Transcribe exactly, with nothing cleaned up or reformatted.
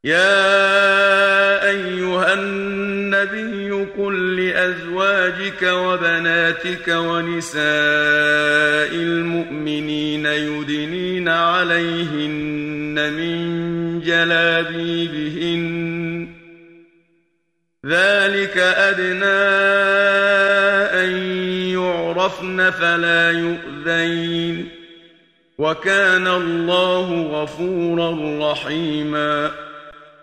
يا أيها النبي قل لأزواجك وبناتك ونساء المؤمنين يدنين عليهن من جلابيبهن ذلك أدنى أن يعرفن فلا يؤذين وكان الله غفورا رحيما.